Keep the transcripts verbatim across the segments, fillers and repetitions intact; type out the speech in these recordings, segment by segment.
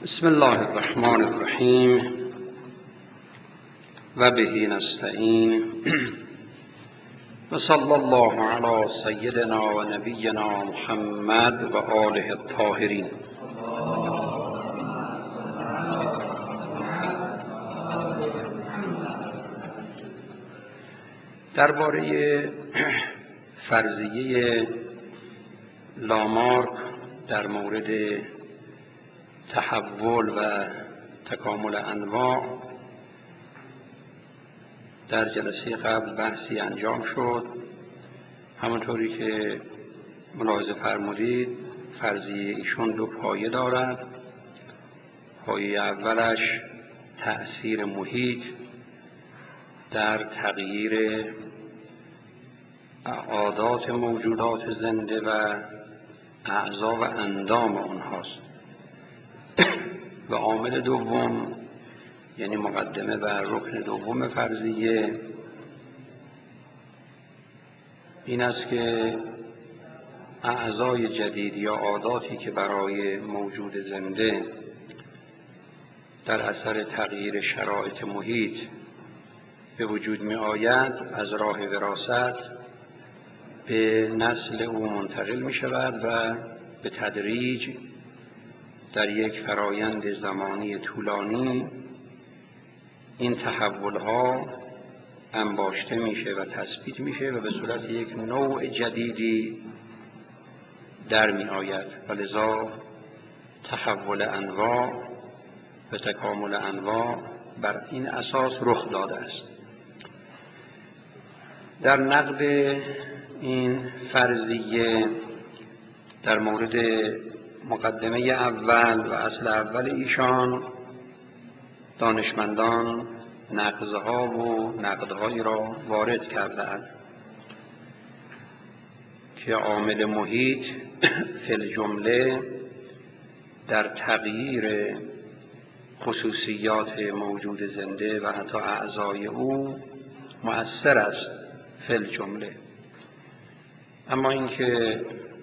بسم الله الرحمن الرحیم و به نستعین و صلی الله علی سیدنا و نبینا محمد و آله الطاهرین. درباره فرضیه لامارک در مورد تحول و تکامل انواع در جلسه قبل بحثی انجام شد. همونطوری که ملاحظه فرمودید فرضیه ایشون دو پایه دارد. پایه اولش تأثیر محیط در تغییر عادات موجودات زنده و اعضا و اندام آنهاست و عامل دوم یعنی مقدمه و رکن دوم فرضیه این است که اعضای جدید یا عاداتی که برای موجود زنده در اثر تغییر شرایط محیط به وجود می آید از راه وراثت به نسل او منتقل می شود و به تدریج در یک فرایند زمانی طولانی این تحولها انباشته میشه و تثبیت میشه و به صورت یک نوع جدیدی در می آید و لذا تحول انواع و تکامل انواع بر این اساس رخ داده است. در نقد این فرضیه در مورد مقدمه اول و اصل اول ایشان دانشمندان نقضها و نقدهایی را وارد کردند که عامل محیط فی الجمله در تغییر خصوصیات موجود زنده و حتی اعضای او مؤثر است فی الجمله، اما اینکه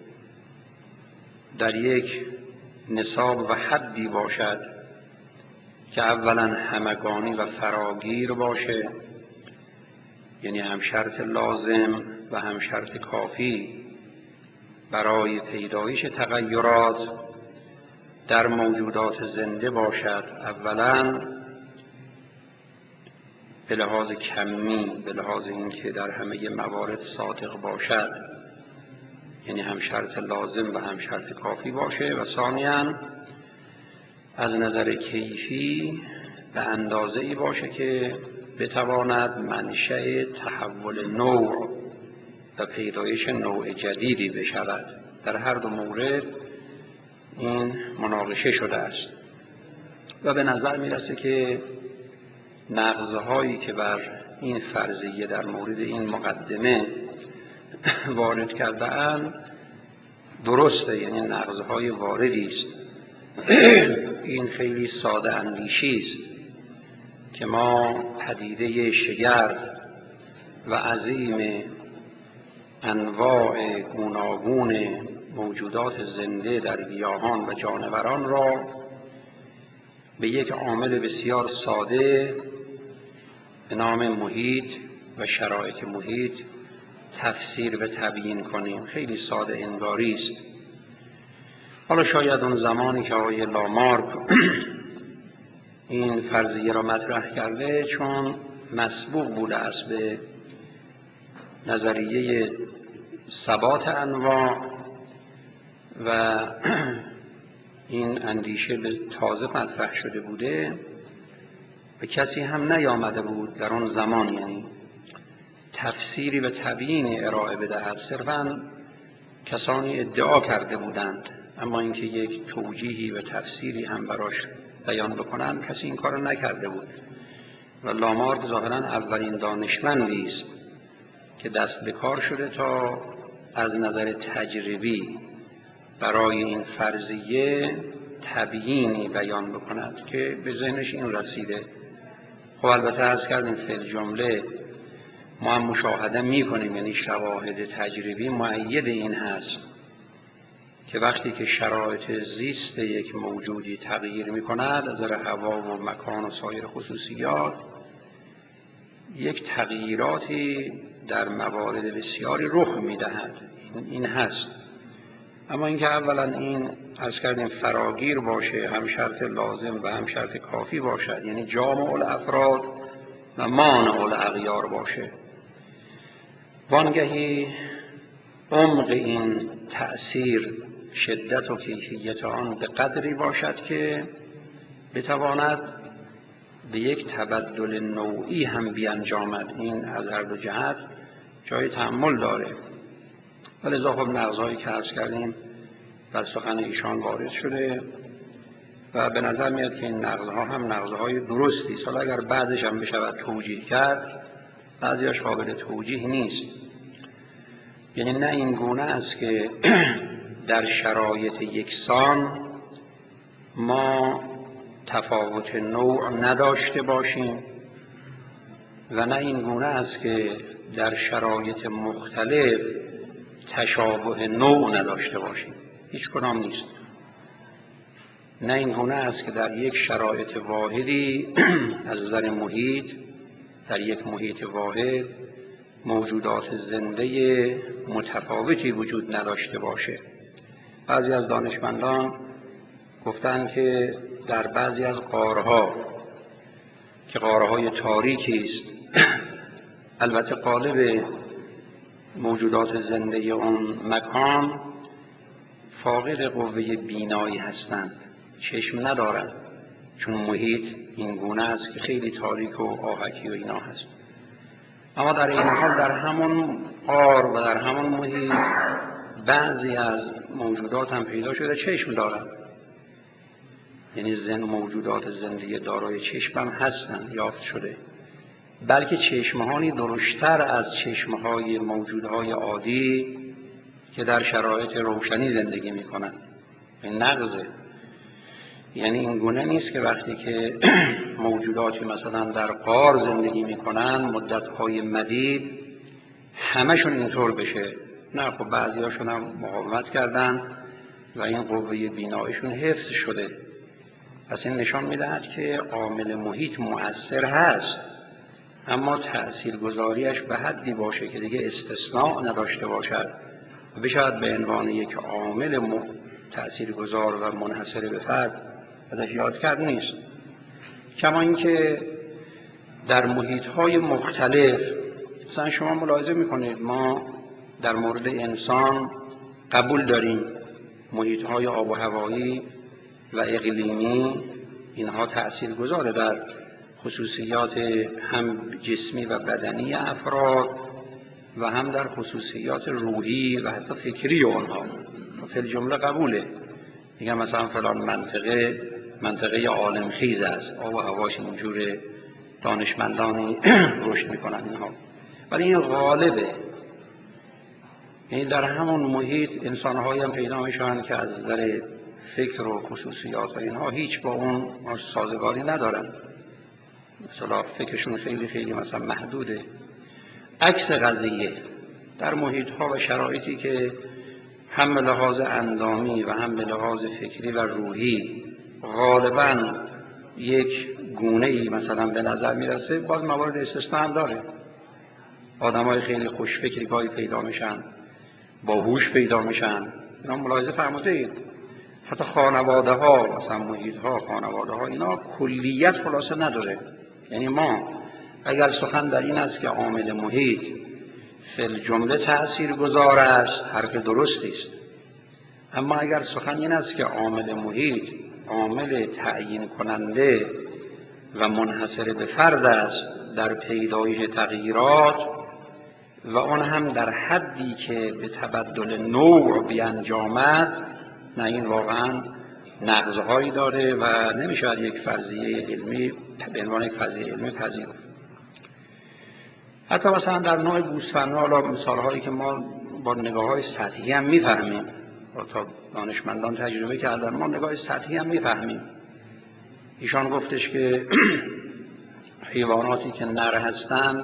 در یک نصاب و حدی باشد که اولا همگانی و فراگیر باشه، یعنی هم شرط لازم و هم شرط کافی برای پیدایش تغییرات در موجودات زنده باشد. اولا به لحاظ کمی، به لحاظ اینکه در همه موارد صادق باشد، یعنی هم شرط لازم و هم شرط کافی باشه، و ثانیاً از نظر کیفی به اندازه‌ای باشه که بتواند منشأ تحول نوع و پیدایش نوع جدیدی بشود. در هر دو مورد این مناقشه شده است و به نظر میرسه که نقض‌هایی که بر این فرضیه در مورد این مقدمه وارد کرده اند درسته، یعنی نقض‌های واردی است. این خیلی ساده اندیشی است که ما پدیده شگرف و عظیم انواع گوناگون موجودات زنده در گیاهان و جانوران را به یک عامل بسیار ساده به نام محیط و شرایط محیط تفسیر و تبیین کنیم. خیلی ساده انگاری است. حالا شاید اون زمانی که آقای لامارک این فرضیه را مطرح کرده چون مسبوق بوده است به نظریه ثبات انواع و این اندیشه به تازه مطرح شده بوده و کسی هم نیامده بود در اون زمان یعنی تفسیری و تبیین ارائه بدهد. صرفاً کسانی ادعا کرده بودند، اما اینکه یک توجیهی و تفسیری هم براش بیان بکنند کسی این کارو نکرده بود و لامارک ظاهراً اولین دانشمندی است که دست به کار شده تا از نظر تجربی برای این فرضیه تبیینی بیان بکند که به ذهنش این رسیده. خب البته عرض کردیم فی الجمله ما هم مشاهده می کنیم، یعنی شواهد تجربی مؤید این هست که وقتی که شرایط زیست یک موجودی تغییر می کند از نظر هوا و مکان و سایر خصوصیات، یک تغییراتی در موارد بسیاری رخ می دهد. این هست. اما اینکه اولا این عرض کردیم فراگیر باشه، هم شرط لازم و هم شرط کافی باشد، یعنی جامع الافراد و مانع الاغیار باشه. وانگهی عمق این تأثیر، شدت و کیفیت آن به قدری باشد که بتواند به یک تبدل نوعی هم بیانجامد. این از هر دو جهت جای تأمل داره. ولذا خب نقض‌هایی که عرض کردیم در سخن ایشان وارد شده و به نظر میاد که این نقض‌ها هم نقض‌های درستی است. حالا اگر بعضش هم بشود توجیه کرد، بعضیش قابل توجیه نیست. یعنی نه این گونه است که در شرایط یکسان ما تفاوت نوع نداشته باشیم و نه این گونه است که در شرایط مختلف تشابه نوع نداشته باشیم. هیچ کدام نیست. نه این گونه است که در یک شرایط واحدی از نظر محیط، در یک محیط واحد موجودات زنده متفاوتی وجود نداشته باشه. بعضی از دانشمندان گفتند که در بعضی از غارها که غارهای تاریکی است، البته غالب موجودات زنده اون مکان فاقد قوه بینایی هستند، چشم ندارند، چون محیط این گونه است که خیلی تاریک و آهکی و اینا هست. اما در این حال در همون غار و در همون محیط بعضی از موجودات هم پیدا شده چشم دارند، یعنی زن موجودات زنده دارای چشم هم هستند، یافت شده، بلکه چشمهانی درشتر از چشمهای موجودهای عادی که در شرایط روشنی زندگی می کنند. این نقضه. یعنی این گونه نیست که وقتی که موجوداتی مثلا در غار زندگی می کنند مدتهای مدید همشون اینطور بشه. نه، خب بعضی هاشون هم مقاومت کردن و این قوه بیناییشون حفظ شده. پس این نشان میدهد که عامل محیط مؤثر هست، اما تأثیرگذاریش به حدی باشه که دیگه استثناء نداشته باشد و بشاید به عنوان یک عامل تأثیرگذار و منحصر به فرد ازش یاد کرد نیست. کما اینکه در محیط‌های مختلف مثلا شما ملاحظه می‌کنید ما در مورد انسان قبول داریم محیط‌های آب و هوایی و اقلیمی اینها تأثیرگذاره در خصوصیات هم جسمی و بدنی افراد و هم در خصوصیات روحی و حتی فکری اونها. فی الجمله قبوله. میگم مثلا فلان منطقه منطقه عالمخیز است، آب و هواش اینجوره، دانشمندانی رشد میکنن اینها، ولی این غالبه. یعنی در همون محیط انسان‌هایی هم پیدا میشن که از نظر فکر و خصوصیات و اینها هیچ با اون سازگاری ندارن، مثلا فکرشون خیلی خیلی مثلا محدوده. عکس قضیه در محیط‌ها و شرایطی که هم به لحاظ اندامی و هم به لحاظ فکری و روحی غالباً یک گونه‌ای مثلا به نظر میرسه، باز موارد استثناء هم داره. آدمای خیلی خوشفکری گاهی پیدا میشن، باهوش پیدا میشن، اینا ملاحظه فرمودید. حتی خانواده ها مثلا محیط ها خانواده ها اینا کلیت خلاصه نداره. یعنی ما اگر سخن در این است که عامل محیط فی الجمله تأثیر گذار است، حرف درستی است. اما اگر سخن این است که عامل محیط عامل تعیین کننده و منحصر به فرد است در پیدایش تغییرات و آن هم در حدی که به تبدل نوع بیانجامد، نه، این واقعا نقض‌هایی داره و نمیشود یک فرضیه علمی به عنوان یک فرضیه علمی پذیرفت. حتی مثلا در نوع گوسفندها، حالا مثال‌هایی که ما با نگاه‌های سطحی هم می‌فهمیم، تا دانشمندان تجربه کردن، ما نگاه سطحی هم می‌فهمیم. ایشان گفتش که حیواناتی که نر هستند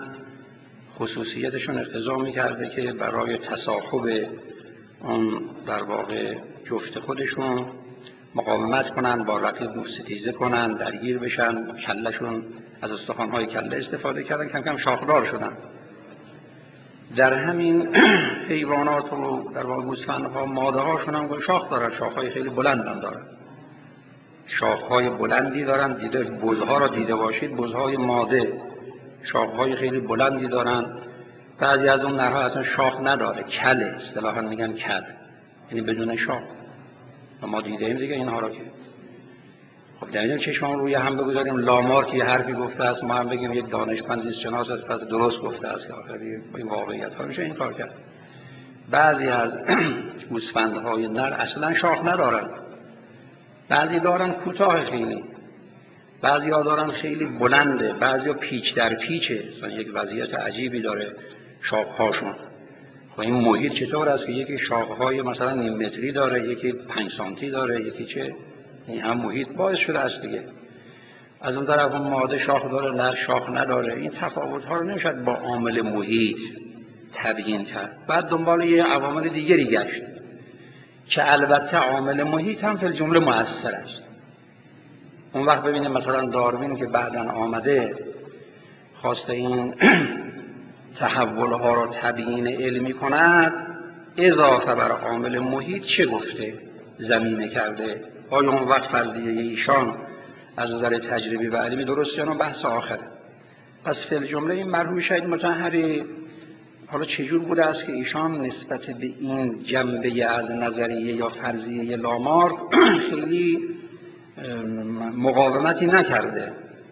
خصوصیتشون اقتضا می‌کرده که برای تصاحب اون در واقع جفت خودشون مقاومت کنن، با رقیب ستیزه کنن، درگیر بشن، کلشون از استخوان‌های کله استفاده کردن، کم کم شاخدار شدن. در همین حیوانات و در واقع گوسفندها ماده هاشون هم شاخ دارن، شاخهای خیلی بلند هم دارن، شاخهای بلندی دارن. دیده بزها را دیده باشید، بزهای ماده شاخهای خیلی بلندی دارن. بعضی از اون نرها اصلا شاخ نداره، کله، اصطلاحاً میگن کل، یعنی بدون شاخ. و ما دیدیم دیگه اینها را که خب در این چشمان روی هم بگذاریم، لامار که یه حرفی گفته است ما هم بگیم یک دانشمند زیست شناس است پس درست گفته است، که آخری با این واقعیت ها میشه این کار کرد. بعضی از گوسفندهای نر اصلا شاخ ندارن، بعضی دارن کوتاه خیلی، بعضی ها دارن خیلی بلنده، بعضی ها پیچ در پیچه، مثلا یک وضعیت عجیبی داره شاخهاشون. خب این محیط چطور است که یکی شاخهای مثلا نیم متری داره، یکی پنج سانتی داره، یکی چه؟ این هم محیط باعث شده است دیگه. از اون طرف اون ماده شاخ داره، نر شاخ نداره. این تفاوت ها رو نمیشه با عامل محیط تبیین کرد. بعد دنبال یه عوامل دیگری گشت که البته عامل محیط هم فی جمله مؤثر است. اون وقت ببینیم مثلا داروین که بعداً آمده خواسته این تحول ها را تبیین علمی کند، اضافه بر عامل محیط چه گفته، زمینه کرده. آیا اون وقت فرضیه ایشان از نظر تجربی و علمی درست یا نه، بحث آخره. پس فی الجمله این مرحوم شهید مطهری حالا چجور بوده است که ایشان نسبت به این جنبه از نظریه یا فرضیه لامارک خیلی مقاومتی نکرده،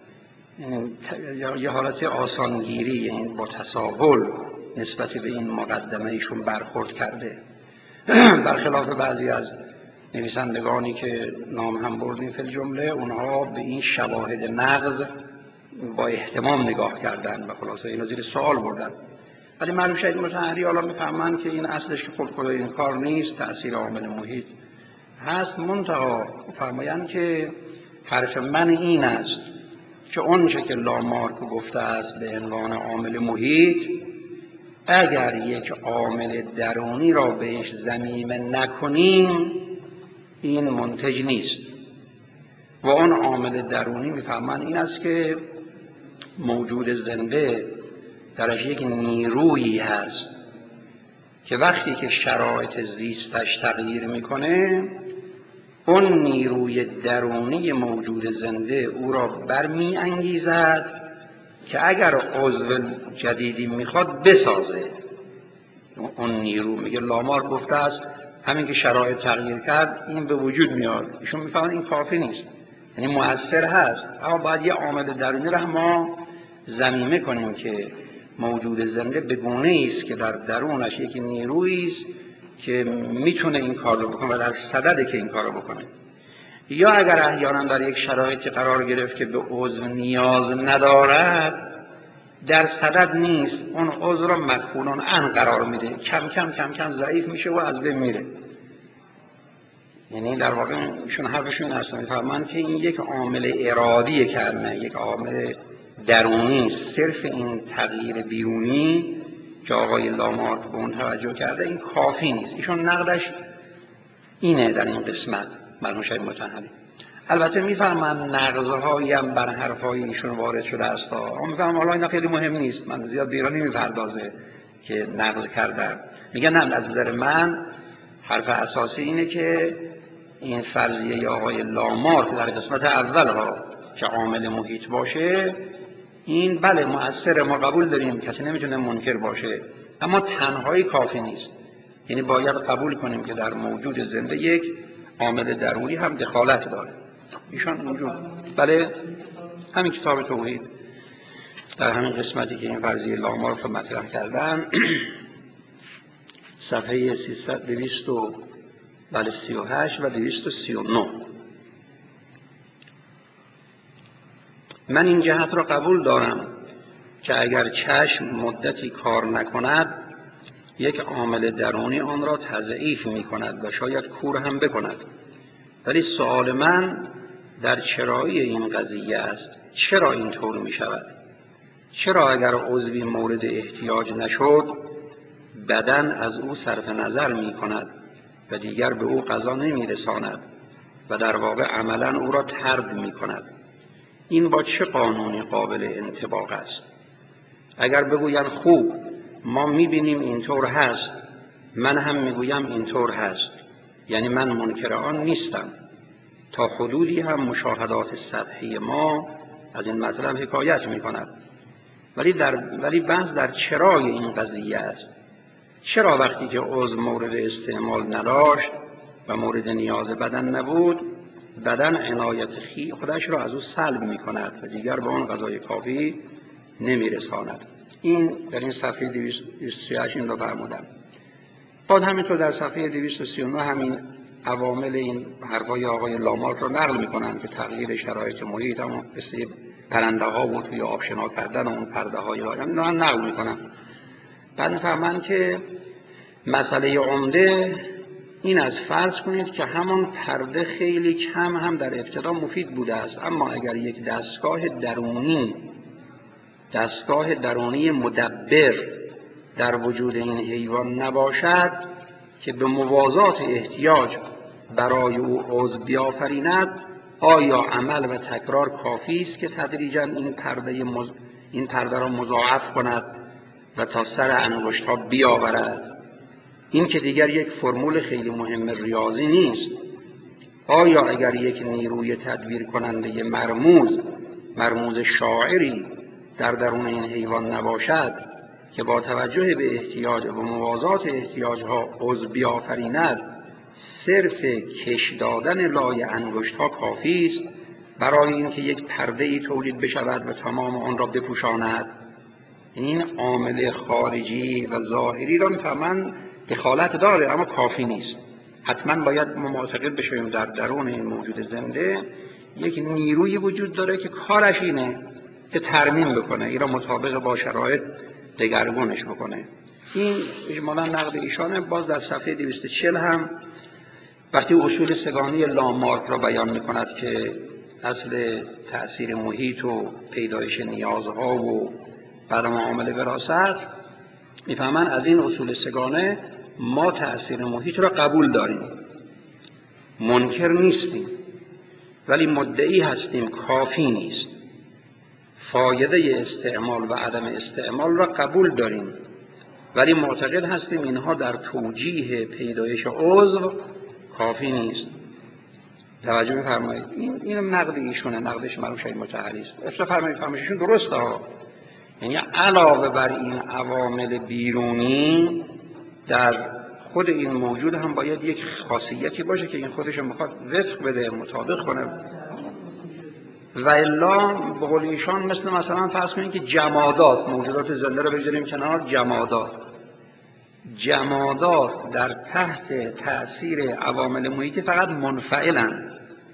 یا یه حالت آسانگیری، یعنی با تساهل نسبت به این مقدمه ایشون برخورد کرده، برخلاف بعضی از نویسندگانی که نام هم بردیم فی الجمله، اونها به این شواهد نقض با اهتمام نگاه کردن و خلاصه اینو زیر سوال بردن. ولی مرحوم شهید مطهری حالا میفهمن که این اصلش که خود خدای این کار نیست، تأثیر عامل محیط هست. منتها فرمایند که حرف من این است که اون چه که لامارک گفته است به عنوان عامل محیط، اگر یک عامل درونی را بهش ضمیمه نکنیم این منتج نیست. و اون عامل درونی میفهمن این است که موجود زنده درش یک نیرویی هست که وقتی که شرایط زیستش تغییر میکنه، اون نیروی درونی موجود زنده او را برمی انگیزد که اگر عضو جدیدی میخواد بسازه. اون نیرو میگه لامارک گفته است همین که شرایط تغییر کرد این به وجود میاد. ایشون میفهمن این کافی نیست، یعنی مؤثر هست، اما باید یه عامل درونی را ما ضمیمه کنیم که موجود زنده به گونه‌ای است که در درونش یک نیرویی است که میتونه این کار رو بکنه و در صدده که این کار رو بکنه. یا اگر احیانا در یک شرایطی قرار گرفت که به عضو نیاز ندارد، در صدد نیست، اون عضو را مدفونان ان قرار میده، کم کم کم کم ضعیف میشه و از بین میره. یعنی در واقع ایشون حرفشون هست، میفهمن که این یک عامل ارادی کرمه، یک عامل درونی، صرف این تغییر بیرونی که آقای لامارک به اون توجه کرده این کافی نیست. ایشون نقدش اینه در این قسمت مرحوم شهید مطهری. البته میفهمن نقض‌هایی هم بر حرفای ایشون وارد شده است، اما میفهمن حالا اینا خیلی مهم نیست، من زیاد بیرانی میپردازه که نقض کردن. میگن نه، از نظر من حرف اساسی اینه که این فرضیه آقای لامارک در قسمت اول ها که عامل محیط باشه، این بله مؤثر، ما قبول داریم، کسی نمیتونه منکر باشه، اما تنهایی کافی نیست. یعنی باید قبول کنیم که در موجود زنده یک عامل درونی هم دخالت داره. ایشان موجود بله همین کتاب توحید در همین قسمتی که این فرضیه لامارک رو مطرح کردن صفحه سیصد دویست و بله سی و هشت و دویست و سی و نه. من این جهت را قبول دارم که اگر چشم مدتی کار نکند، یک عامل درونی آن را تضعیف می کند و شاید کور هم بکند. ولی سوال من در چرایی این قضیه است. چرا اینطور می شود؟ چرا اگر عضوی مورد احتیاج نشد بدن از او صرف نظر می کند و دیگر به او غذا نمیرساند و در واقع عملا او را طرد میکند. این با چه قانونی قابل انطباق است؟ اگر بگویند خوب ما میبینیم اینطور هست، من هم میگویم اینطور هست، یعنی من منکر آن نیستم. تا حدودی هم مشاهدات سطحی ما از این مطلب حکایت میکند. ولی در ولی بحث در چرای این قضیه است. چرا وقتی که عضو مورد استعمال نداشت و مورد نیاز بدن نبود، بدن عنایت خی خودش را از او سلب میکند و دیگر به آن غذای کافی نمیرساند. این در این صفحه دویست و سی و هشت این رو فرمودم. بعد همینطور در صفحه دویست و سی و نه همین عوامل این حرفای آقای لامارک رو نقل میکنن که تغییر شرایط محیط، همون مثل پرنده ها و توی آب شنا کردن و اون پرده های لایم هم نقل میکنن. بعد میفهمن که مسئله عمده این از فرض کنید که همون پرده خیلی کم هم در ابتدا مفید بوده است، اما اگر یک دستگاه درونی دستگاه درونی مدبر در وجود این حیوان نباشد که به موازات احتیاج برای او عضو بیافریند، آیا عمل و تکرار کافی است که تدریجاً این پرده مز... این پرده را مضاعف کند و تا سر انگشت‌ها بیاورد؟ این که دیگر یک فرمول خیلی مهم ریاضی نیست. آیا اگر یک نیروی تدبیر کننده مرموز مرموز شاعری در درون این حیوان نباشد که با توجه به احتیاج و موازات احتیاجها عضو بیافریند، صرف کش دادن لای انگشت‌ها کافی است برای اینکه یک پرده‌ای تولید بشود و تمام آن را بپوشاند؟ این عامل خارجی و ظاهری را می‌فهمن دخالت داره اما کافی نیست. حتما باید ما معتقد بشیم در درون این موجود زنده یک نیروی وجود داره که کارش اینه که ترمیم بکنه، این را مطابق با شرایط دگرگونش بکنه. این اجمالا نقد ایشانه. باز در صفحه دویست و چهل هم وقتی اصول سگانی لامارک را بیان میکند که اصل تأثیر محیط و پیدایش نیازها و بعد معامله وراثت، میفهمن از این اصول سگانه ما تأثیر محیط را قبول داریم، منکر نیستیم، ولی مدعی هستیم کافی نیست. فایده استعمال و عدم استعمال را قبول داریم، ولی معتقد هستیم اینها در توجیه پیدایش عضو کافی نیست. توجه می‌فرمایید؟ این اینم نقد ایشونه، نقدش مرحوم شهید مطهری است. اصلا فرمایید فرمایششون درسته ها. یعنی علاوه بر این عوامل بیرونی در خود این موجود هم باید یک خاصیتی باشه که این خودش میخواد وفق بده، مطابق کنه. و الا به قول ایشان مثل مثلا فرض کنید که جمادات، موجودات زنده رو بگذاریم کنار، جمادات جمادات در تحت تأثیر عوامل محیطی فقط منفعلن.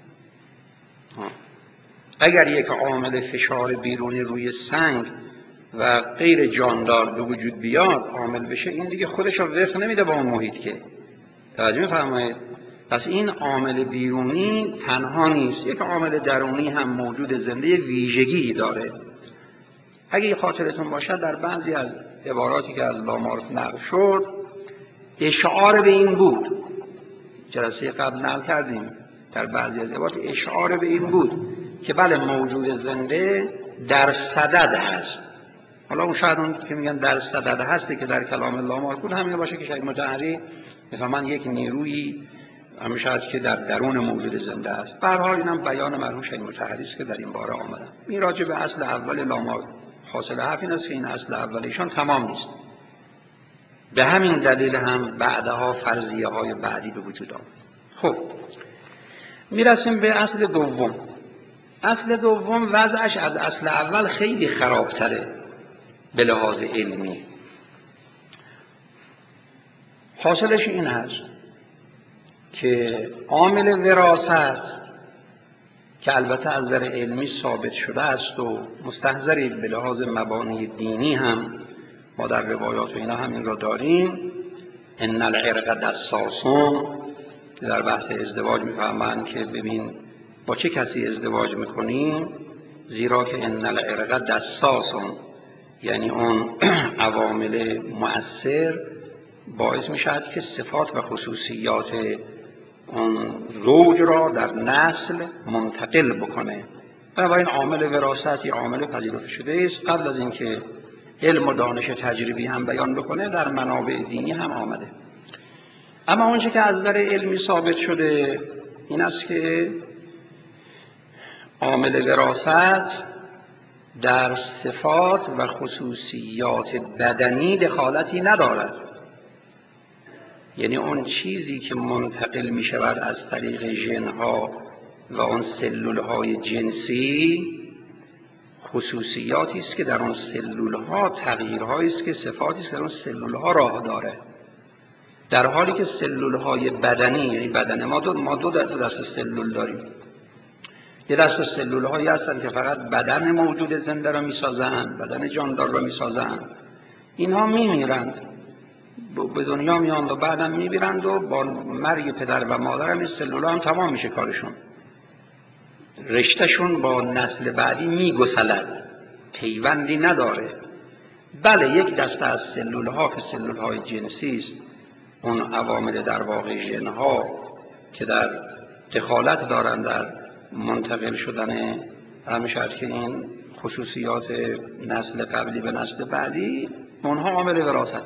اگر یک عامل فشار بیرونی روی سنگ و غیر جاندار به وجود بیاد عامل بشه، این دیگه خودش رو وفق نمیده با اون محیط که. توجه می‌فرمایید؟ پس این عامل بیرونی تنها نیست، یک عامل درونی هم موجود زنده ویژگی داره. اگه خاطرتون باشد در بعضی از عباراتی که از لامارک نقل شد اشعار به این بود، جلسه قبل نقل کردیم، در بعضی از عبارات اشعار به این بود که بله موجود زنده در صدد هست. حالا اون شاید اون که میگن در صدد هستی که در کلام لامارک بود همین باشه که شاید مطهری مثلا یک نیرویی همیشه هست که در درون موجود زنده است. به هر حال اینم بیان مرحوم شهید مطهری است که در این باره آمده. این راجع به اصل اول لامارک حاصل حرف این است که این اصل اول ایشان تمام نیست. به همین دلیل هم بعدها فرضیه های بعدی به وجود آمد. خب میرسیم به اصل دوم. اصل دوم وضعش از اصل اول خیلی خرابتره به لحاظ علمی. حاصلش این هست که عامل وراثت که البته از نظر علمی ثابت شده است و مستحضری به لحاظ مبانی دینی هم ما در روایات و اینا همین را داریم، ان العرق دساسون، که در بحث ازدواج میفهمن که ببین با چه کسی ازدواج میکنیم، زیرا که ان العرق دساسون یعنی اون عوامل مؤثر باعث می شود که صفات و خصوصیات اون زوج را در نسل منتقل بکنه. بنابراین عامل وراثت یا عامل پذیرفته شده است. قبل از اینکه علم و دانش تجربی هم بیان بکنه در منابع دینی هم آمده. اما اونچه که از نظر علمی ثابت شده این است که عامل وراثت در صفات و خصوصیات بدنی دخالتی ندارد. یعنی اون چیزی که منتقل می شود از طریق ژن‌ها و اون سلول‌های جنسی خصوصیاتی است که در اون سلول‌ها تغییرهایی است که صفاتی است که در اون سلول‌ها راه داره، در حالی که سلول‌های بدنی، یعنی بدن ما دو ما دو دسته سلول داریم. یه دسته سلول‌هایی هستن که فقط بدن موجود زنده را می‌سازند، بدن جاندار را می‌سازند. اینها می‌میرند، به دنیا میان و بعدم می‌میرند و با مرگ پدر و مادر هم این سلول‌ها هم تمام میشه کارشون. رشتهشون با نسل بعدی می‌گسلد، پیوندی نداره. بله یک دسته از سلول‌ها که سلول‌های جنسی است، اون عوامل در واقع ژن‌ها که در دخالت دارند در منتقل شدن همیشه که این خصوصیات نسل قبلی به نسل بعدی، اونها عامل وراثت.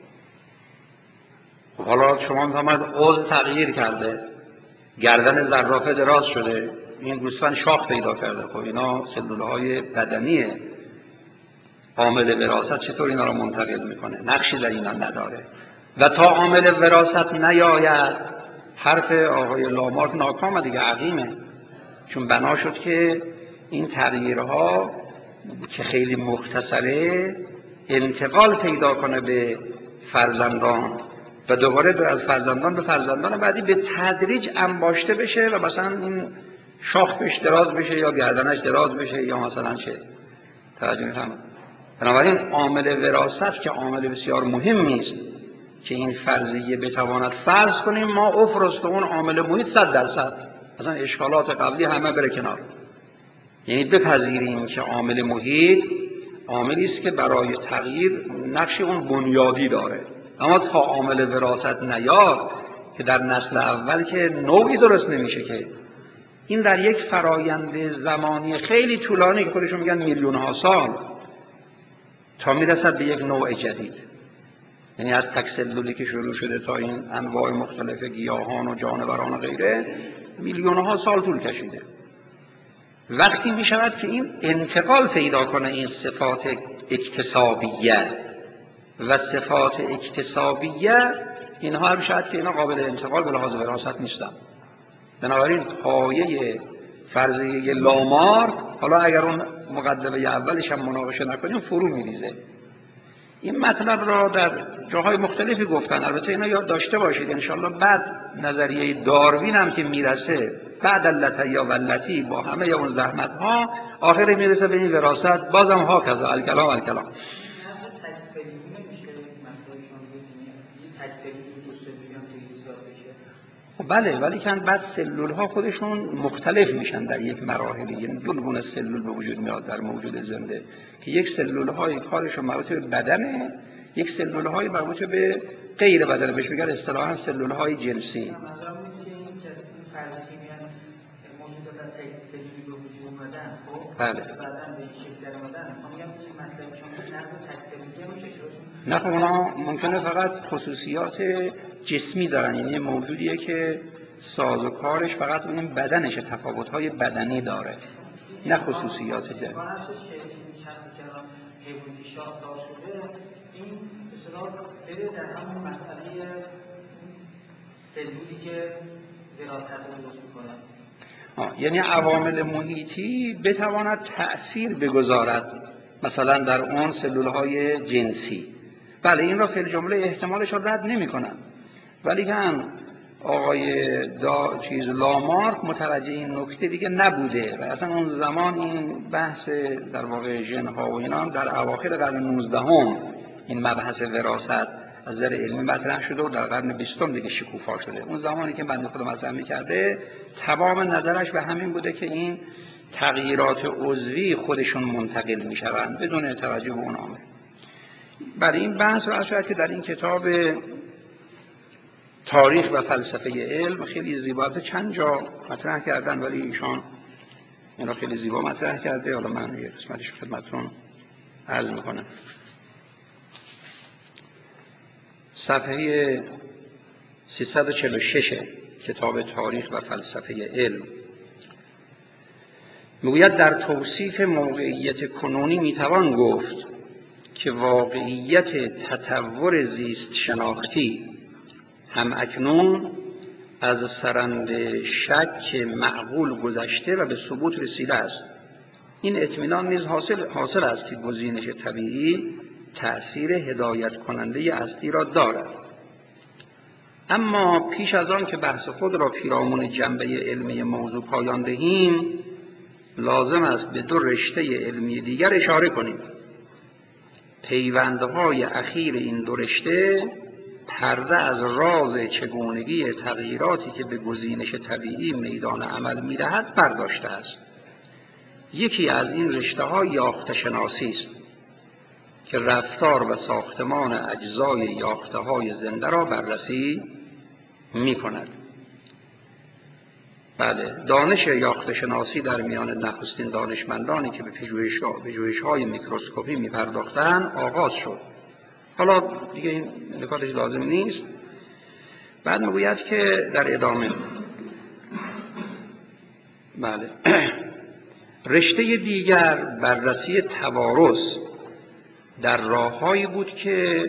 حالا شما می‌فهمید عضو تغییر کرده، گردن زرافه دراز شده، این گوسفند شاخ پیدا کرده. خب اینا سلول‌های بدنیه. عامل وراثت چطور اینا رو منتقل میکنه؟ نقشی در اینا نداره. و تا عامل وراثت نیاید حرف آقای لامارک ناکامه دیگه، عقیمه. چون بنا شد که این تغییرها که خیلی مختصره انتقال پیدا کنه به فرزندان و دوباره از فرزندان به فرزندان بعدی به تدریج انباشته بشه و مثلا این شاخش دراز بشه یا گردنش دراز بشه یا مثلا چه. توجه می‌فرمایید؟ بنابراین عامل وراثت که عامل بسیار مهمی است که این فرضیه بتواند فرض کنیم ما افرست اون عامل محیط صد درصد مثلا اشکالات قبلی همه بره کنار، یعنی بپذیریم که عامل محیط عاملی است که برای تغییر نقش اون بنیادی داره. اما تا عامل وراثت نیاد که در نسل اول که نوعی درست نمیشه، که این در یک فرایند زمانی خیلی طولانی که خودشون میگن میلیون ها سال تا میرسد به یک نوع جدید. یعنی از تک سلولی که شروع شده تا این انواع مختلف گیاهان و جانوران و غیره میلیون ها سال طول کشیده. وقتی می شود که این انتقال پیدا کنه این صفات اکتسابیه و صفات اکتسابیه اینها هم شاید که اینا قابل انتقال به لحاظ وراثت نیستن. بنابراین پایه فرضیه لامارک، حالا اگر اون مقدمه اولش هم مناقشه نکنیم، فرو میریزه. این مطلب را در جاهای مختلفی گفتن. البته اینا یاد داشته باشید انشالله بعد نظریه داروین هم که میرسه بعد اللتی یا ولتی با همه اون زحمت ها آخر میرسه به این وراثت، بازم ها کذا الکلام الکلام. بله، ولی که بعد سلول ها خودشون مختلف میشن در یک مراحل. یعنی دو گونه سلول به وجود میاد در موجود زنده که یک سلول های کارشون مربوط به بدنه، یک سلول های مربوط به غیر بدنه، بهش میگن اصطلاحاً سلول های جنسی. بله. نه خب اونا ممکنه فقط خصوصیات جسمی دارن، یعنی موجودیه که ساز و کارش فقط اون بدنشه، تفاوت‌های بدنی داره، نه خصوصیات جسمی. این اصطلاح بره در همون مسئله سلولی که وراثت رو درست می‌کنه. یعنی عوامل محیطی بتواند تأثیر بگذارد مثلا در اون سلول‌های جنسی. بله این را فی الجمله احتمالش را رد نمی‌کنم، ولی هم آقای دا چیز لامارک متوجه این نکته دیگه نبوده و اصلا اون زمان این بحث در واقع ژن‌ها و اینا در اواخر قرن نوزدهم این مبحث وراثت از نظر علمی مطرح شده و در قرن بیستم دیگه شکوفا شده. اون زمانی که بنده خدا مطرح می‌کرده تمام نظرش به همین بوده که این تغییرات عضوی خودشون منتقل می‌شوند بدون توجه به اون عامل. برای این بحث را شاید که در این کتاب تاریخ و فلسفه علم خیلی زیبا چند جا مطرح کردن، ولی ایشان اینا خیلی زیبا مطرح کرده. حالا من یه قسمتش خدمتتون عرض میکنم. صفحه سیصد و چهل و شش کتاب تاریخ و فلسفه علم میگوید در توصیف موقعیت کنونی میتوان گفت که واقعیت تطور زیست شناختی هم اکنون از سرند شک معقول گذشته و به ثبوت رسیده است. این اطمینان نیز حاصل, حاصل است که گزینش طبیعی تأثیر هدایت کننده اصلی را دارد. اما پیش از آن که بحث خود را پیرامون جنبه علمی موضوع پایان دهیم، لازم است به دو رشته علمی دیگر اشاره کنیم. پیوندهای اخیر این دو رشته پرده از راز چگونگی تغییراتی که به گزینش طبیعی میدان عمل می‌دهد برداشته است. یکی از این رشته‌ها یافته‌شناسی شناسی است که رفتار و ساختمان اجزای یافته‌های زنده را بررسی می‌کند. بله، دانش یافته‌شناسی شناسی در میان نخستین دانشمندانی که به پژوهش‌ها پژوهش‌های میکروسکوپی می‌پرداختند آغاز شد. حالا دیگه این نکاتش لازم نیست. بعد میگوید که در ادامه بله رشته دیگر بررسی توارث در راههایی بود که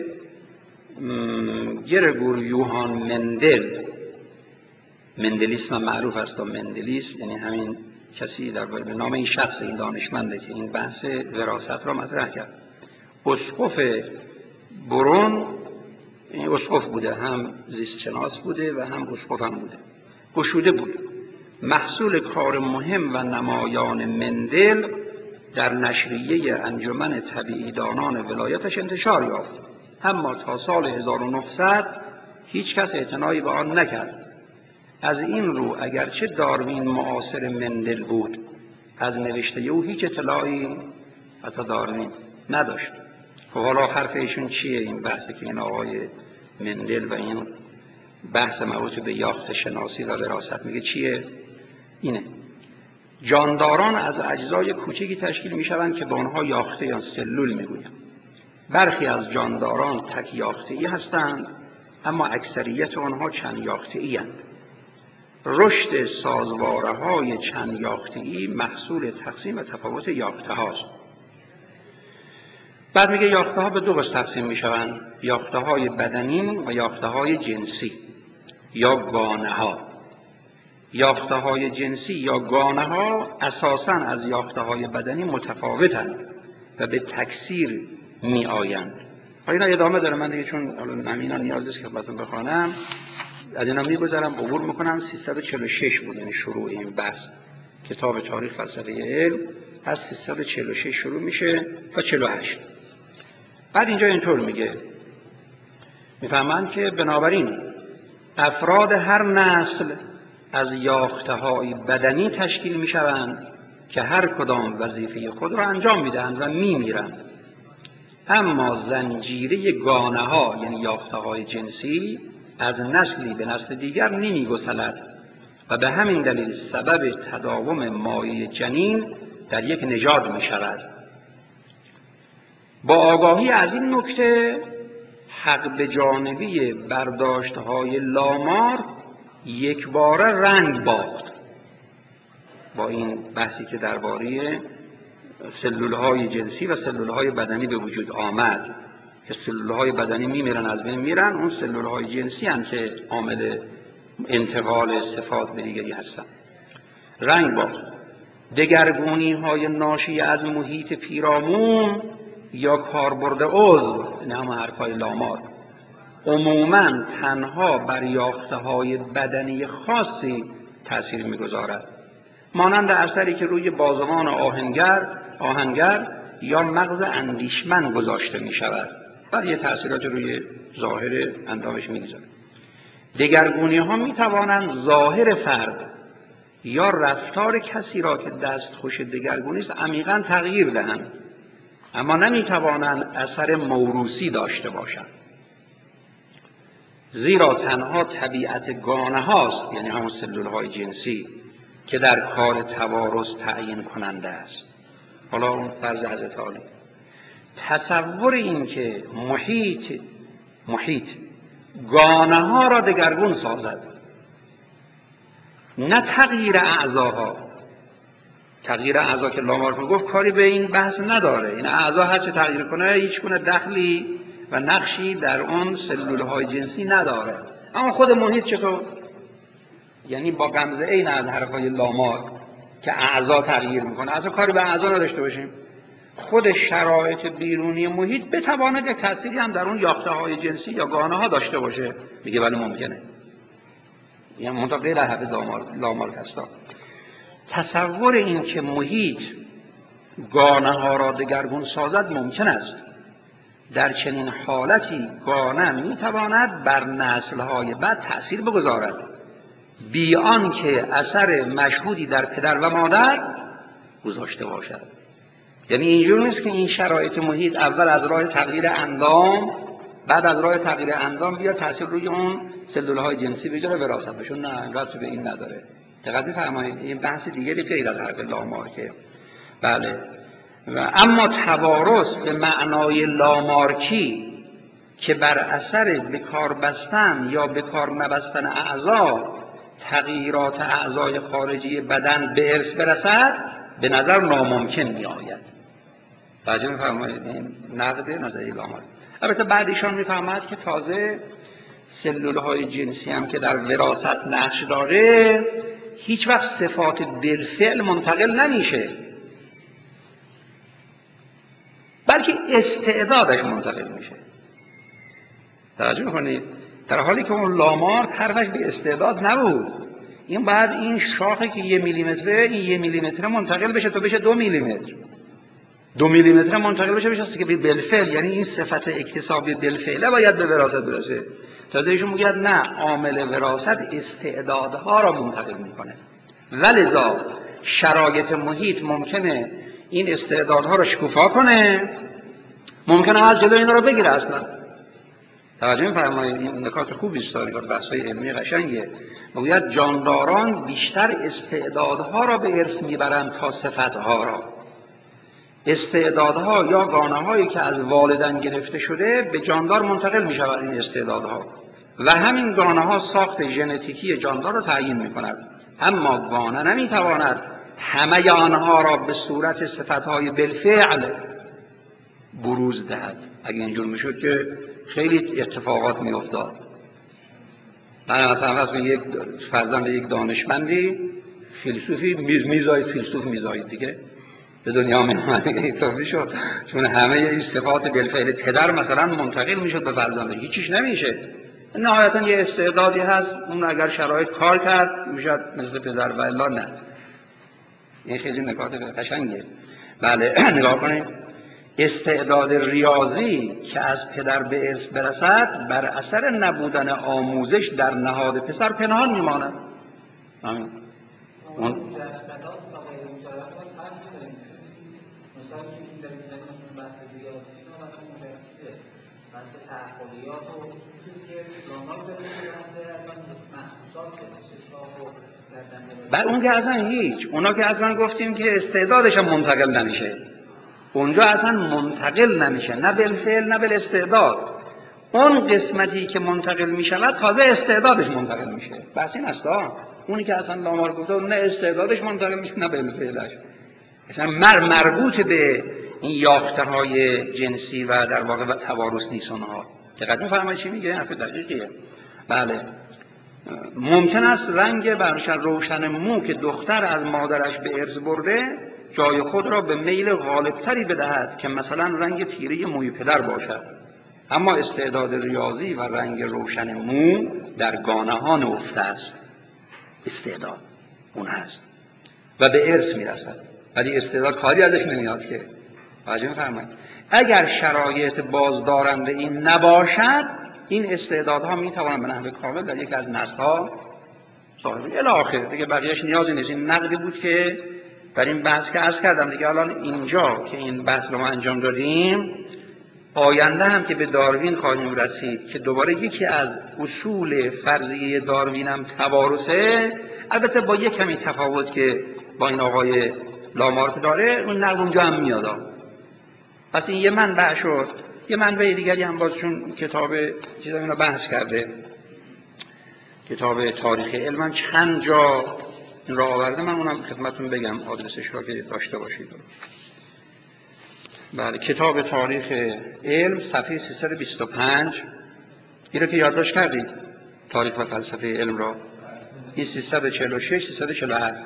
گرگور یوهان مندل، مندلیسم معروف است، مندلیس یعنی همین کسی در به نام این شخص، این دانشمنده که این بحث وراثت را مطرح کرد. اسقف برون این اسقف بوده، هم زیست شناس بوده و هم اسقف هم بوده، گشوده بود. محصول کار مهم و نمایان مندل در نشریه انجمن طبیعی دانان ولایتش انتشار یافت، اما تا سال هزار و نهصد هیچ کس اعتنایی به آن نکرد. از این رو اگرچه داروین معاصر مندل بود، از نوشته او هیچ اطلاعی حتی داروین نداشت. خب حالا حرف ایشون چیه؟ این بحثی که این آقای مندل و این بحث مربوط به یافته شناسی و وراثت میگه چیه؟ اینه: جانداران از اجزای کوچکی تشکیل میشوند که به آنها یافته یا سلول میگویند. برخی از جانداران تک یافته‌ای هستند، اما اکثریت آنها چند یافته‌ای هستند. رشد سازواره‌های چند یافته‌ای محصول تقسیم و تفاوت یافته هاست. بعد میگه یافته ها به دو قسم تقسیم میشوند: یافته های بدنی و یافته های جنسی یا گانه ها. یافته های جنسی یا گانه ها اساساً از یافته های بدنی متفاوتند و به تکثیر می آیند. اینا ادامه داره، من دیگه چون همینا نیاز نیست که خدمتتون بخوانم، از اینا میگذرم، عبور میکنم. سیصد و چهل و شش بود این شروع این بحث. کتاب تاریخ فلسفه علم از سیصد و چهل و شش شروع میشه تا چهل و هشت. بعد اینجا اینطور میگه، میفهمند که بنابراین افراد هر نسل از یافته‌های بدنی تشکیل میشوند که هر کدام وظیفه خود را انجام میدهند و میمیرند. اما زنجیره گانه ها یعنی یافته های جنسی از نسلی به نسل دیگر نمی‌گسلد و به همین دلیل سبب تداوم مایه جنین در یک نژاد می شود. با آگاهی از این نکته، حق به جانبی برداشت‌های لامار یک باره رنگ باخت. با این بحثی که درباره سلول‌های جنسی و سلول‌های بدنی به وجود آمد که سلول‌های بدنی میمیرن، از بین میرن، اون سلول‌های جنسی هم که عامل انتقال صفات به دیگری هستن. رنگ باخت. دگرگونی‌های ناشی از محیط پیرامون یا کاربرد عضو، نه هم حرفای لامار، عموماً تنها بر یافته‌های بدنی خاصی تأثیر می‌گذارد، مانند اثری که روی بازوان آهنگر آهنگر یا مغز اندیشمند گذاشته می شود و یه تأثیرات روی ظاهر اندامش می گذارد. دگرگونی ها می توانند ظاهر فرد یا رفتار کسی را که دستخوش دگرگونی است عمیقاً تغییر دهند، اما نمی توانند اثر موروثی داشته باشند. زیرا تنها طبیعت گانه هاست، یعنی همون سلول های جنسی، که در کار توارث تعیین کننده است. حالا اون فرض حضرت علی، تصور این که محیط محیط گانه ها را دگرگون سازد، نه تغییر اعضاها. تغییر اعضا که لامارک گفت کاری به این بحث نداره، این اعضا هر چه تغییر کنه هیچ گونه دخلی و نقشی در اون سلول های جنسی نداره. اما خود محیط چطور؟ یعنی با غمزه این از حرفای لامارک که اعضا تغییر میکنه، اصلا کاری به اعضا نداشته باشیم. خود شرایط بیرونی محیط بتواند یک تأثیری هم در اون یافته های جنسی یا گانه ها داشته باشه. میگه ولی ممکنه، یعنی منطقه غیر حرف لامارک هستا. تصور این که محیط گانه ها را دگرگون سازد ممکن است. در چنین حالتی گانه میتواند بر نسل های بعد تأثیر بگذارد، بی آنکه اثر مشهودی در پدر و مادر گذاشته باشد. یعنی اینجور نیست که این شرایط محیط اول از راه تغییر اندام، بعد از راه تغییر اندام بیا تأثیر روی اون سلول های جنسی بذاره وراثت بشه. نه، ربطی به این نداره. دقت فرمایید، این بحث دیگری غیر از حرف لامارکه. بله. و اما توارث به معنای لامارکی که بر اثر به کار بستن یا به کار نبستن اعضا تغییرات اعضای خارجی بدن به ارث برسد، به نظر ناممکن می آید. توجه می‌فرمایید؟ این نقد نظری لامارک. البته بعد ایشان می‌فهمد که تازه سلول‌های جنسی هم که در وراثت نقش داره هیچ وقت صفات بالفعل منتقل نمیشه، بلکه استعدادش منتقل میشه. توجه می‌کنید؟ در حالی که اون لامارک حرفش به استعداد نبود. این بعد این شاخه که یه میلیمتره، این یه میلیمتره منتقل بشه تا بشه دو میلیمتر. دو میلیمتر منتقل بشه بشه که به بالفعل، یعنی این صفت اکتسابی بالفعله باید به وراثت برسه. تازه ایشون میگه نه، عامل وراثت استعدادها را منتقل میکنه، ولذا شرایط محیط ممکنه این استعدادها را شکوفا کنه، ممکنه از جلو اینا را بگیره اصلا. توجه می‌فرمایید؟ این نکات خوبی است، نکات بحث‌های علمی قشنگه. میگوید جانداران بیشتر استعدادها را به ارث میبرند تا صفتها را. استعدادها یا گانه‌هایی که از والدین گرفته شده به جاندار منتقل می‌شود این استعدادها، و همین گانه‌ها ساخت ژنتیکی جاندار را تعیین می‌کند. اما گانه نمی‌تواند همه آنها را به صورت صفت‌های بالفعل بروز دهد. اگه اینجور میشد که خیلی اتفاقات میافتاد. من مثلا فرض یک فرزند یک دانشمندی فیلسوفی میز میزای فیلسوف میزای دیگه به دنیا میومد، اینطوری شد، چون همه این صفات بالفعل پدر مثلا منتقل میشد به فرزند، هیچیش نمیشه. نهایتا یه استعدادی هست، اون اگر شرایط کار کرد میشد مثل پدر، و الا نه. این خیلی نکات قشنگه. بله نگاه کنید، استعداد ریاضی که از پدر به ارث برسد بر اثر نبودن آموزش در نهاد پسر پنهان میماند. آمین. اون بعد اون که اصلا هیچ، اونا که اصلا گفتیم که استعدادش هم منتقل نمیشه، اونجا اصلا منتقل نمیشه، نه بالفعل نه بالاستعداد. اون قسمتی که منتقل میشود تازه استعدادش منتقل میشه. بس این اصلا اونی که اصلا لامارک گفته نه استعدادش منتقل میشه نه بالفعلش، اصلا مر مربوط به این یافته های جنسی و در واقع توارث نیست اونها. دقت می‌فرمایید چی میگه؟ حرف دقیقیه. بله ممکن است رنگ برشن روشن مو که دختر از مادرش به ارث برده جای خود را به میل غالبتری بدهد که مثلا رنگ تیره موی پدر باشد، اما استعداد ریاضی و رنگ روشن مو در گانه ها نهفته است. استعداد اون هست و به ارث میرسد، ولی استعداد کاری ازش نمیاد که. واجب فرمایید اگر شرایط بازدارنده این نباشد، این استعدادها میتوانند به نحو کامل در یک از نسل‌ها صاحب الی آخر دیگه بقیه‌اش نیازی نیست. این نقدی بود که در این بحث که عرض کردم دیگه. الان اینجا که این بحث رو ما انجام دادیم آینده هم که به داروین خواهیم رسید که دوباره یکی از اصول فرضیه داروین هم توارثه، البته با یک کمی تفاوت که با این آقای لامارک داره، اون نقل اونجا هم میاد. پس این یه منبع شد. یه منبع دیگری هم باز چون کتاب چیزا اینا بحث کرده، کتاب تاریخ علم هم چند جا این را آورده، من اونم خدمتتون بگم آدرسش را که داشته باشید. بله، کتاب تاریخ علم صفحه سیصد و بیست و پنج، این رو که یادداشت کردید تاریخ و فلسفه علم را، این سیصد و چهل و شش سیصد و چهل و هفت.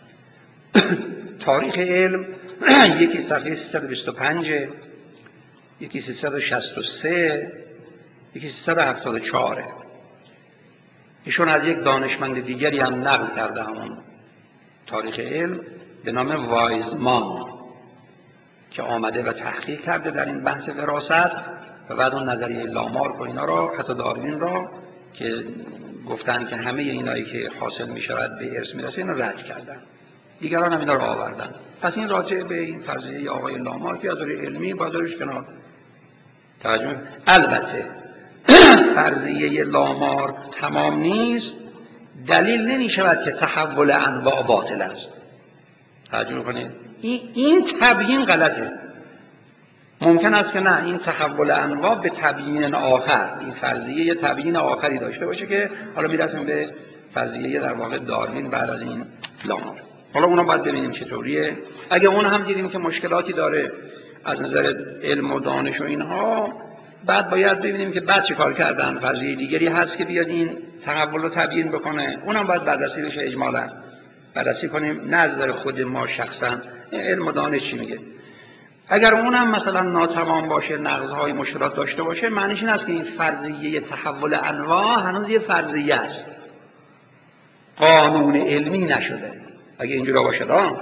تاریخ علم یکی صفحه سیصد و بیست و پنج، یکی سیصد و شصت و سه، یکی سیصد و هفتاد و چهار. ایشون از یک دانشمند دیگری هم نقل کرده همون تاریخ علم به نام وایزمان که آمده و تحقیق کرده در این بحث وراثت و بعد اون نظریه لامارک و اینا را، حتی داروین را که گفتن که همه اینایی که حاصل می شود به ارث میرسه اینو رد کردن، دیگران هم اینا را آوردن. پس این راجع به این فرضیه آقای لامارک از نظر علمی بازارش کنار توجه. البته فرضیه لامارک تمام نیست، دلیل نمی شود که تحول انواع باطل است. توجه کنید، این این تبیین غلطه. ممکن است که نه، این تحول انواع به تبیین آخر، این فرضیه یه تبیین آخری داشته باشه که حالا میرسیم به فرضیه در واقع داروین بعد از این لامارک. حالا اونا باید ببینیم چطوریه. اگه اون هم دیدیم که مشکلاتی داره از نظر علم و دانش و اینها، بعد باید ببینیم که بعد چه کار کردن. فرضیه دیگری هست که بیاد این تحول رو تبیین بکنه، اونم باید بررسی بشه، اجمالا بررسی کنیم، نه از نظر خود ما شخصا علم و دانش چی میگه. اگر اونم مثلا ناتمام باشه، نقض‌های مشکلات داشته باشه، معنیش این است که این فرضیه تحول انواع هنوز یه فرضیه است، قانون علمی نشده. اگه اینجوری باشه دا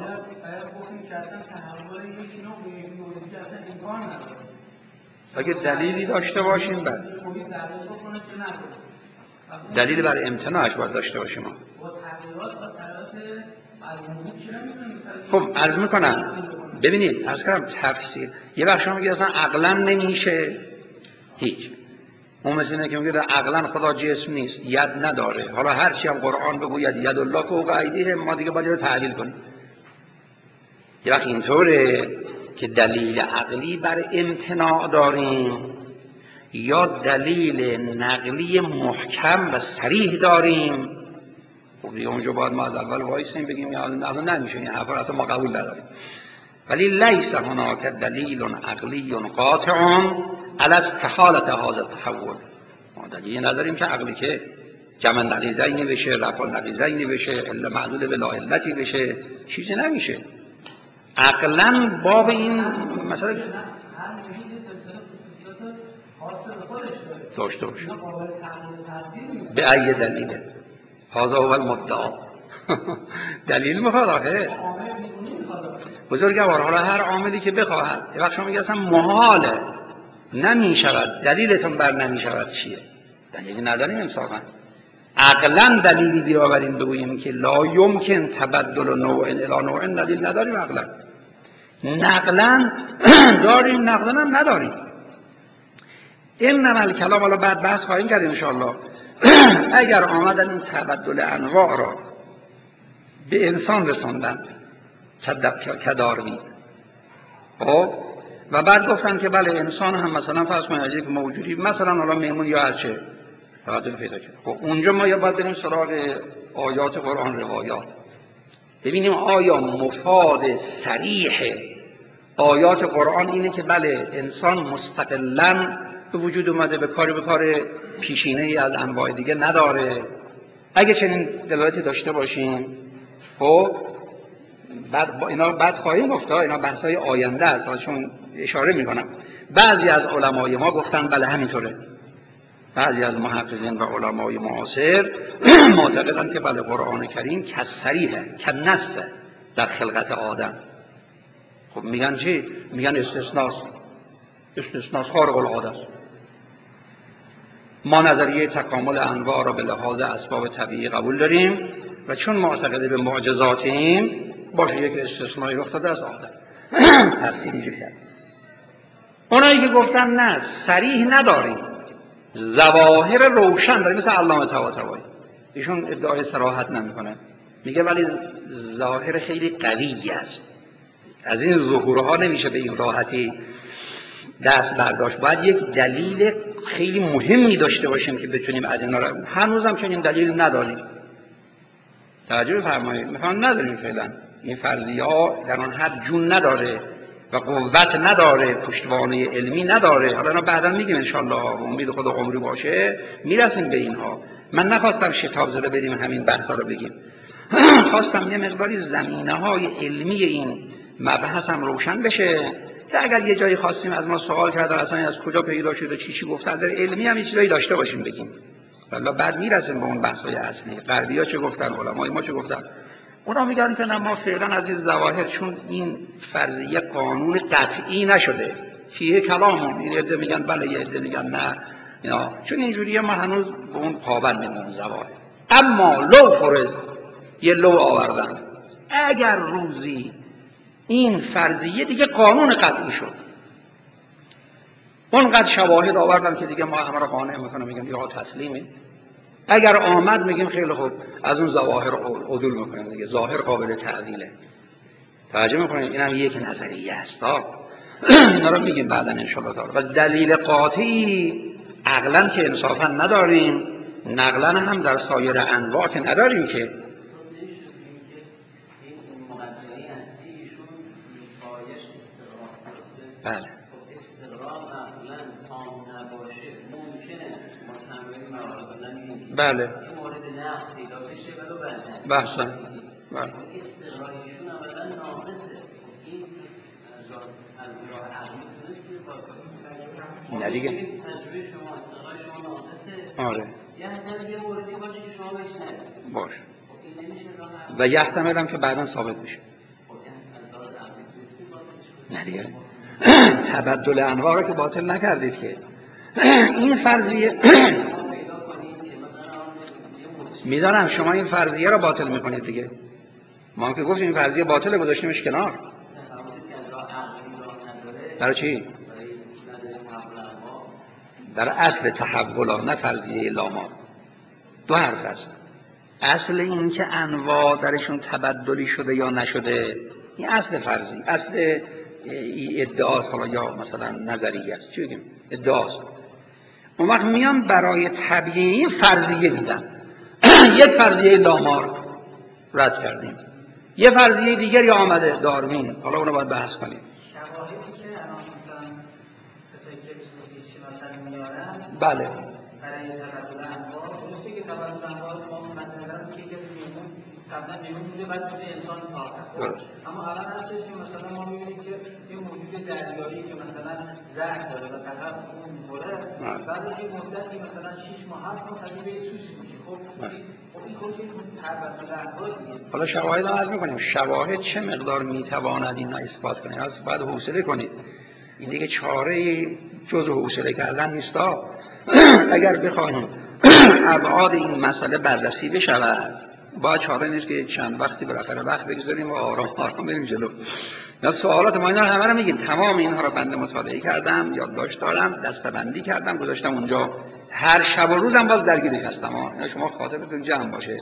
اگه دلیلی داشته باشیم، بعد دلیل بر امتناعش باید داشته باشیم. خب عرض میکنم، ببینید از کنم تفسیر یه بخش شما میگه اصلا عقلا نمیشه هیچ. اون مثل اینه که میگه عقلا خدا جسم نیست، ید نداره، حالا هرچی هم قرآن بگوید ید الله فوق ایدیهم، ما دیگه باید رو تعلیل کنیم. یه وقت اینطوره که دلیل عقلی بر امتناع داریم یا دلیل نقلی محکم و صریح داریم. خب دیگه اونجا باید ما از اول وایسیم بگیم یا الان نمیشه، این حرفا اصلا ما قبول نداریم. ولی لیس هناک دلیل عقلی قاطع علی استحالة هذا التحول. ما دلیل نداریم که عقلی که جمع نقیضین بشه، رفع نقیضین بشه، الا معلول بلا علتی بشه، چیزی نمیشه. عقلا باب این مثلا داشته باشه. به ای دلیله هذا هو المدعا. دلیل میخواد آخه بزرگوار، حالا هر عاملی که بخواهد، یه وقت شما میگه اصلا محاله، نمیشود، دلیلتون بر نمیشود چیه؟ دلیلی نداریم انصافا. عقلا دلیلی بیاوریم بگوییم که لا یمکن تبدل نوع الی نوع، دلیل نداریم عقلا. نقلا داریم، نقلا هم نداریم. این نمال کلام حالا بعد بحث خواهیم کرد انشاءالله. اگر آمدن این تبدل انواع را به انسان رساندن کداروین، خب و بعد گفتن که بله انسان هم مثلا فرض کنید از یک موجودی مثلا حالا میمون یا هرچه تبدل پیدا کرد. خب اونجا ما یا باید بریم سراغ آیات قرآن، روایات، ببینیم آیا مفاد صریح آیات قرآن اینه که بله انسان مستقلاً به وجود اومده، به کاری به کار پیشینه ای از انواع دیگه نداره. اگه چنین دلالتی داشته باشیم، خب بعد با اینا بعد خواهیم گفت، اینا بحث‌های آینده است، چون اشاره میکنم بعضی از علمای ما گفتن بله همینطوره، بعضی از محققین و علمای معاصر معتقدن که بله قرآن کریم کصریحه، کنص در خلقت آدم. خب میگن چی؟ میگن استثناست، استثناست، خارق العاده است. ما نظریه تکامل انواع را به لحاظ اسباب طبیعی قبول داریم و چون معتقد به معجزاتیم باشه یک استثنایی رخ داده از آدم. تفسیر اینجوری کرد. اونایی که گفتن نه صریح نداریم، ظواهر روشن داریم، مثل علامه طباطبایی، ایشون ادعای صراحت نمیکنه، میگه ولی ظاهر خیلی قوی است، از این ظهورها نمیشه به این راحتی دست برداشت، باید یک دلیل خیلی مهمی داشته باشیم که بتونیم از اینا را، هنوزم چنین دلیل نداریم. توجه بفرمایید، میخوان نداریم فعلا، این فرضیه ها در آن حد جون نداره و قوت نداره، پشتوانه علمی نداره. حالا اینا بعدا میگیم ان شاء الله، امید خود عمری باشه میرسیم به اینها. من نخواستم شتاب زده بریم همین بحثا رو بگیم، خواستم یه مقداری زمینه های علمی این مبحث هم روشن بشه که اگر یه جایی خواستیم از ما سوال کردن اصلا از کجا پیدا شده چی چی گفتن، در علمی هم چیزایی داشته باشیم بگیم، والا بعد میرسیم به اون بحث‌های اصلی. غربی‌ها چه گفتن، علمای ما چه گفتن، اونا میگن که نه ما فعلا از این ظواهر، چون این فرضیه قانون قطعی نشده، فیه کلام، این عده میگن بله، یه عده میگن نه، اینا چون اینجوریه ما هنوز به اون پابند اون ظواهر. اما لو فرض، یه لو آوردن، اگر روزی این فرضیه دیگه قانون قطعی شد، اونقدر شواهد آوردن که دیگه ما همه را قانع میکنه، میگن یا تسلیمه، اگر آمد میگیم خیلی خوب از اون ظواهر عدول میکنیم دیگه، ظاهر قابل تعدیله. توجه میکنیم، این هم یک نظریه است ها، اینا رو میگیم بعدا ان شاء الله تعالی. و دلیل قاطعی عقلا که انصافا نداریم، نقلا هم در سایر انواع که نداریم که. بله بله بحثا بله نه دیگه آره باش و یحتمل هم که بعدا ثابت میشه. نه دیگه تبدل انواع رو که باطل نکردید که این فرضیه میدانم شما این فرضیه رو باطل میکنید دیگه، ما که گفتیم این فرضیه باطله گذاشتیمش کنار. برای چی؟ در اصل تحولا، نه فرضیه لاما، دو حرف است. اصل این که انواع درشون تبدلی شده یا نشده، این اصل فرضی، اصل ادعاست، حالا یا مثلا نظریه است، چی بگیم ادعاست. اون وقت میان برای تبیین فرضیه میدن یک فرضیه لامار رد کردیم، یه فرضیه دیگری آمده داروین، حالا اونو باید بحث کنیم. شواهدی که الان مثلا کسایی که مثلا میارن بله برای تبدل انواع، درسته که تبدل انواع ما مثلا که میمون قبلا میمون بوده بعد شده انسان ساخته، اما الان هستش که مثلا ما میبینیم که یه موجود دریایی که مثلا زهر داره و طرف اون میخوره، بعد از یه مدتی مثلا شش ماه هفت ماه تبدیل به سوس میشه. خب این خودش تبدل انواع دیگه. حالا شواهد رو عرض میکنیم، شواهد چه مقدار میتواند این اثبات کنید، از بعد حوصله کنید، این دیگه چاره جز حوصله کردن نیستا. اگر بخواهیم ابعاد این مسئله بررسی بشود، با چاره نیست که چند وقتی بالاخره وقت بگذاریم و آرام آرام بریم جلو. یا سوالات ما اینا همه رو میگیم، تمام اینها رو بنده مطالعه کردم، یادداشت دارم، دسته‌بندی کردم، گذاشتم اونجا، هر شب و روزم باز درگیرش هستم ها. شما خاطرتون جمع باشه،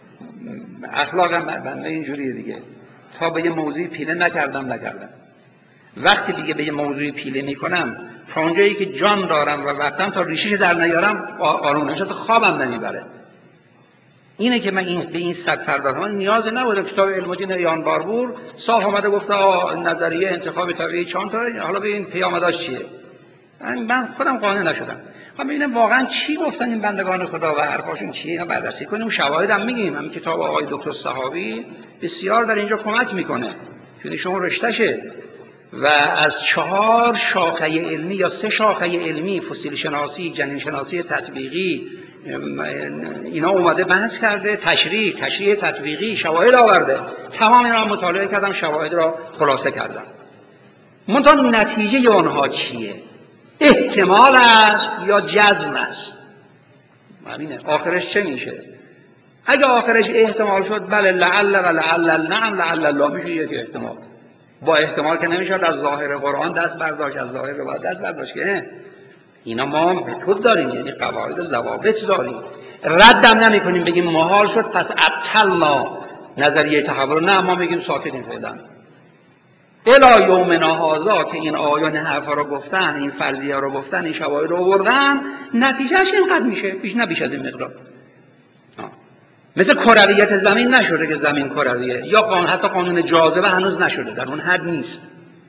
اخلاقم بنده اینجوریه دیگه، تا به یه موضوعی پیله نکردم نکردم وقتی دیگه به یه موضوعی پیله میکنم تا اونجایی که جان دارم و وقتم تا ریشش در نیارم آروم نمیشه، تا خوابم نمیبره. اینه که من این به این صد پرداختم، نیاز نبودم کتاب علم الدین یانباربور صاف اومده گفته نظریه انتخاب طبیعی چند تا، حالا به این پیامداش چیه. من خودم قانع نشدم، من ببینم واقعا چی گفتن این بندگان خدا و حرفاشون چیه، اینا بررسی کنیم. شواهد هم میگیم، همین کتاب آقای دکتر صحابی بسیار در اینجا کمک میکنه، چون شما رشتهشه و از چهار شاخه علمی یا سه شاخه علمی، فسیل شناسی، جنین شناسی تطبیقی، اینا اومده بحث کرده، تشریح، تشریح تطبیقی، شواهد آورده. تمام اینا رو مطالعه کردم، شواهد را خلاصه کردم. منتها نتیجه اونها چیه؟ احتمال است یا جزم است؟ همینه. آخرش چه میشه؟ اگه آخرش احتمال شد، بله لعل و لعل نعم لعل الله، میشه یک احتمال. با احتمال که نمیشد از ظاهر قرآن دست برداشت، از ظاهر روایت دست برداشت که اینا ما متد داریم، یعنی قواعد ضوابط داریم. ردم نمی کنیم بگیم محال شد پس ابطلنا نظریه تحول، نه ما میگیم ساکتیم فعلا الی یومنا هذا که این آیان حرفا رو گفتن، این فرضیه رو گفتن، این شواهد رو آوردن، نتیجهش اینقدر میشه، بیش نه بیش از این مقدار. مثل کرویت زمین نشده که زمین کرویه، یا قانون حتی قانون جاذبه هنوز نشده، در اون حد نیست،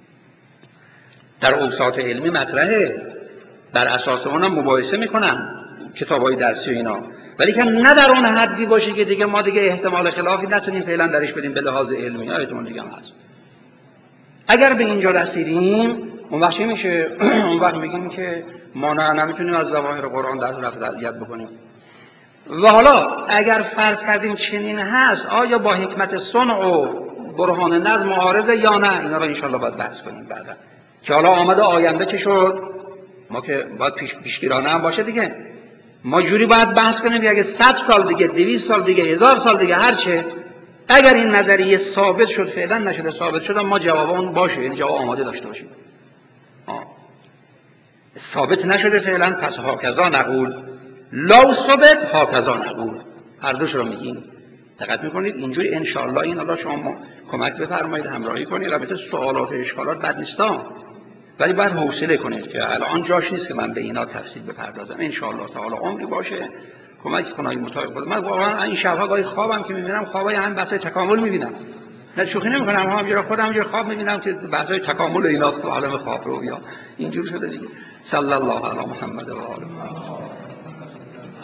در اوساط علمی مطرحه، بر اساس اونم مباحثه میکنن کتابای درسی و اینا، ولی که نه در اون حدی باشه که دیگه ما دیگه احتمال خلافی نتونیم فعلا درش بدیم به لحاظ علمی، یا احتمال دیگه هم هست. اگر به اینجا رسیدیم اون وقت میشه اون وقت میگیم که ما نه نمیتونیم از ظواهر قرآن در رفع اذیت بکنیم. و حالا اگر فرض کردیم چنین هست، آیا با حکمت صنع و برهان نظم معارضه یا نه؟ اینا رو انشالله باید بحث کنیم بعدا که حالا آمده آینده چه شد، ما که باید پیش پیشگیرانه هم باشه دیگه، ما جوری باید بحث کنیم که اگه صد سال دیگه، دویست سال دیگه، هزار سال دیگه، هر چه اگر این نظریه ثابت شد، فعلا نشده ثابت شد، ما جواب اون باشه، یعنی جواب آماده داشته باشیم. آه. ثابت نشده فعلا پس هاکذا نقول، لو ثبت هاکذا نقول، هر دوش رو میگیم. دقت میکنید اینجوری انشالله این الله شما کمک بفرمایید، همراهی کنید. البته سوالات و اشکالات بد نیستا، ولی باید حوصله کنید که الان جاش نیست که من به اینا تفصیل بپردازم. انشالله تعالی عمری باشه کمک کنید مطابق خود. من واقعا این شب‌ها گاهی خوابم که میبینم خوابای هم بحث تکامل میبینم، نه شوخی نمیکنم، همینجوری خودم همینجوری خواب میبینم که بحث تکامل اینا تو عالم خواب رو یا اینجوری شده دیگه. صلی الله علی محمد و آل محمد.